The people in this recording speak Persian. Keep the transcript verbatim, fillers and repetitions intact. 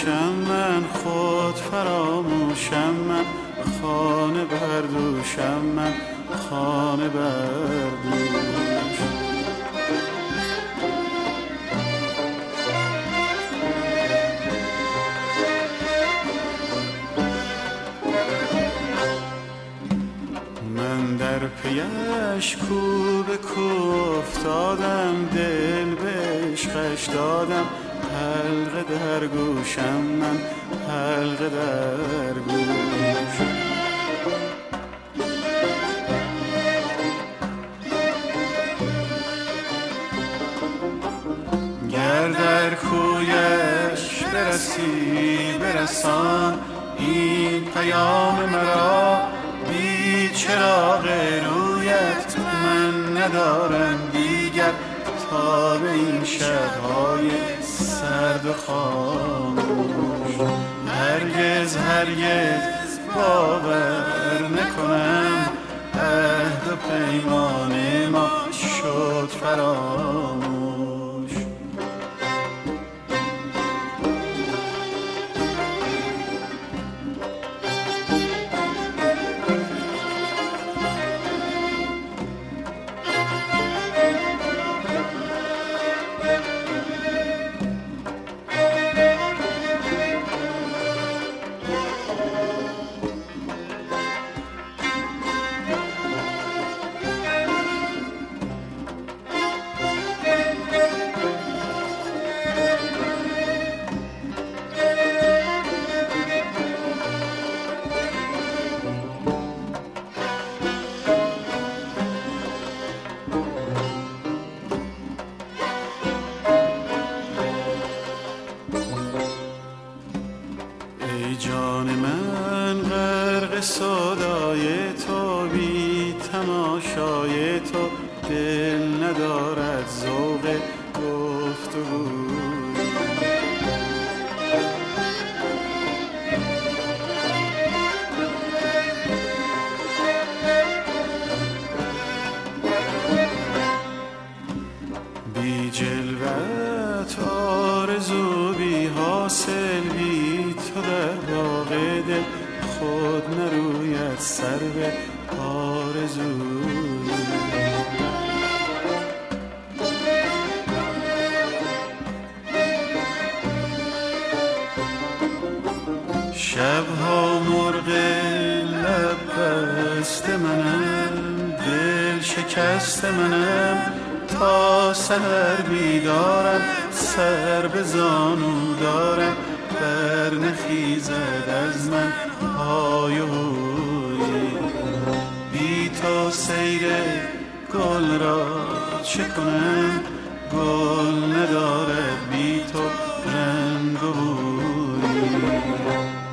فراموشم من، خود فراموشم من، خانه بردوشم من، خانه بردوش. من در پیش کو به کو افتادم، دل به عشقش دادم، حلقه در گوشم من، حلقه در گوش. گر در کویش برسی برسان این پیام مرا، بی چراغ رویت من ندارم دیگر تا به این شب‌های سرد و خاموش. هرگز هرگز باور نکنم عهد و پیمان ما شد فراموش. ای جان من غرق سودای تو، بی تماشای تو دل ندارد ذوق گفتگو. بی جلوت آرزو بی حاصل، بی تو در باغ دل خود نروید سرو آرزو. شبها مرغ لب بست منم، دل شکست منم، تا سحر بیدارم، سر به زانو دارم، بر نخیزد از من های و هوی. بی تو سیر گل را چه کنم، گل ندارد بی تو رنگ و بوی.